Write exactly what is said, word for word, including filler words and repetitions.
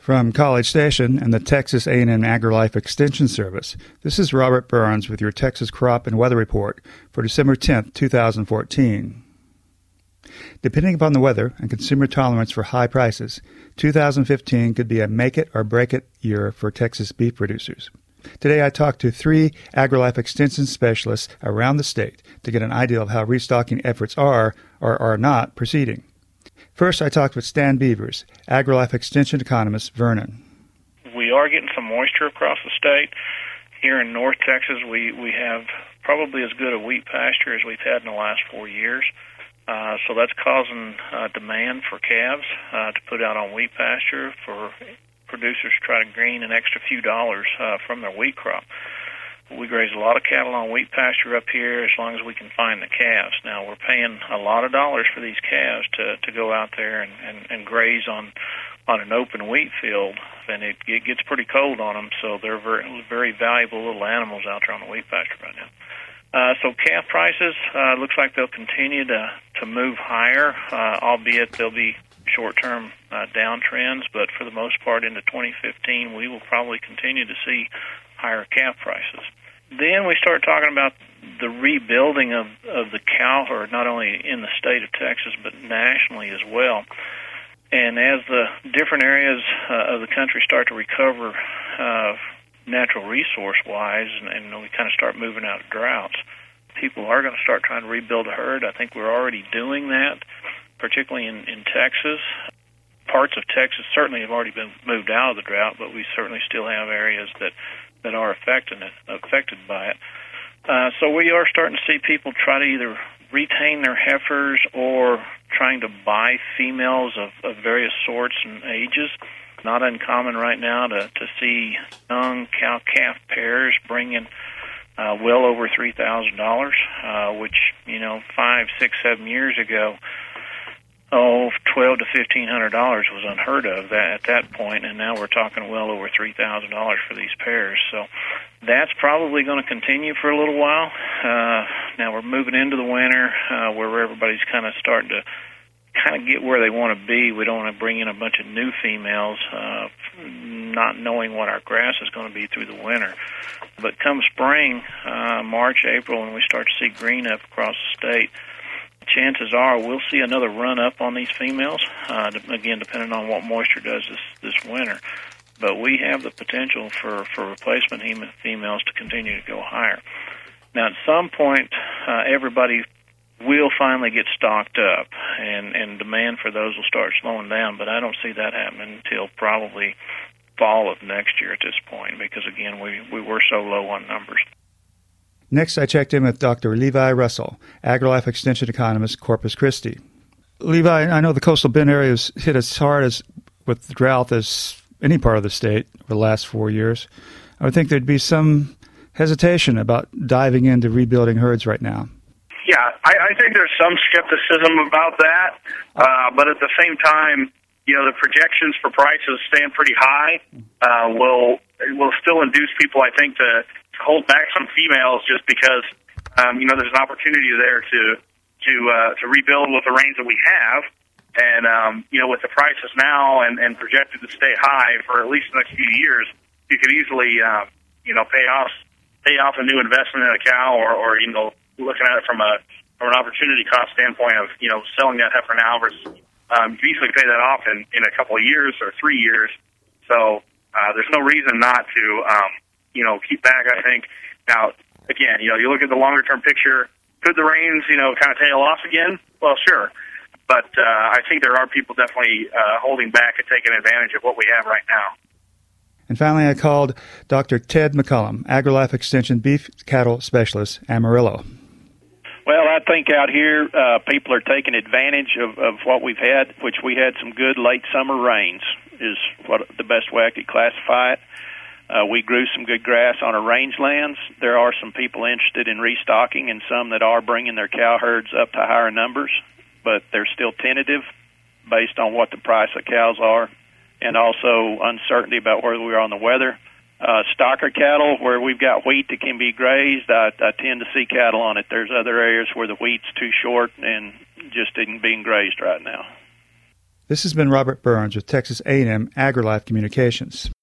From College Station and the Texas A and M AgriLife Extension Service, this is Robert Burns with your Texas Crop and Weather Report for December tenth, twenty fourteen. Depending upon the weather and consumer tolerance for high prices, two thousand fifteen could be a make-it-or-break-it year for Texas beef producers. Today I talked to three AgriLife Extension specialists around the state to get an idea of how restocking efforts are or are not proceeding. First, I talked with Stan Beavers, AgriLife Extension economist, Vernon. We are getting some moisture across the state. Here in North Texas, we, we have probably as good a wheat pasture as we've had in the last four years. Uh, so that's causing uh, demand for calves uh, to put out on wheat pasture for producers to try to gain an extra few dollars uh, from their wheat crop. We graze a lot of cattle on wheat pasture up here as long as we can find the calves. Now, we're paying a lot of dollars for these calves to, to go out there and, and, and graze on on an open wheat field, and it, it gets pretty cold on them, so they're very, very valuable little animals out there on the wheat pasture right now. Uh, so calf prices, uh, looks like they'll continue to, to move higher, uh, albeit they'll be short-term uh, downtrends, but for the most part into twenty fifteen, we will probably continue to see higher calf prices. Then we start talking about the rebuilding of, of the cow herd, not only in the state of Texas, but nationally as well. And as the different areas uh, of the country start to recover uh, natural resource-wise, and, and we kind of start moving out of droughts, people are going to start trying to rebuild a herd. I think we're already doing that, particularly in, in Texas. Parts of Texas certainly have already been moved out of the drought, but we certainly still have areas that that are affected it, affected by it. Uh, so we are starting to see people try to either retain their heifers or trying to buy females of, of various sorts and ages. Not uncommon right now to, to see young cow-calf pairs bringing uh, well over three thousand dollars, uh, which, you know, five, six, seven years ago, oh, twelve to fifteen hundred dollars was unheard of that at that point, and now we're talking well over three thousand dollars for these pairs. So that's probably going to continue for a little while. Uh, now we're moving into the winter, uh, where everybody's kind of starting to kind of get where they want to be. We don't want to bring in a bunch of new females, uh, not knowing what our grass is going to be through the winter. But come spring, uh, March, April, when we start to see green up across the state, chances are we'll see another run up on these females, uh, again, depending on what moisture does this, this winter. But we have the potential for, for replacement hem- females to continue to go higher. Now, at some point, uh, everybody will finally get stocked up, and, and demand for those will start slowing down, but I don't see that happening until probably fall of next year at this point, because, again, we, we were so low on numbers. Next, I checked in with Doctor Levi Russell, AgriLife Extension economist, Corpus Christi. Levi, I know the coastal Bend area has hit as hard as with the drought as any part of the state over the last four years. I would think there'd be some hesitation about diving into rebuilding herds right now. Yeah, I, I think there's some skepticism about that, uh, but at the same time, you know, the projections for prices staying pretty high uh, will will still induce people, I think, to hold back some females just because, um, you know, there's an opportunity there to to uh, to rebuild with the range that we have. And, um, you know, with the prices now and, and projected to stay high for at least the next few years, you could easily, uh, you know, pay off pay off a new investment in a cow or, or, you know, looking at it from a from an opportunity cost standpoint of, you know, selling that heifer now versus um, you can easily pay that off in, in a couple of years or three years. So uh, there's no reason not to, um, you know, keep back, I think. Now, again, you know, you look at the longer-term picture, could the rains, you know, kind of tail off again? Well, sure. But uh, I think there are people definitely uh, holding back and taking advantage of what we have right now. And finally, I called Doctor Ted McCullum, AgriLife Extension Beef Cattle Specialist, Amarillo. Well, I think out here uh, people are taking advantage of, of what we've had, which we had some good late summer rains, is what the best way I could classify it. Uh, we grew some good grass on our rangelands. There are some people interested in restocking and some that are bringing their cow herds up to higher numbers, but they're still tentative based on what the price of cows are and also uncertainty about where we are on the weather. Uh, stocker cattle, where we've got wheat that can be grazed, I, I tend to see cattle on it. There's other areas where the wheat's too short and just isn't being grazed right now. This has been Robert Burns with Texas A and M AgriLife Communications.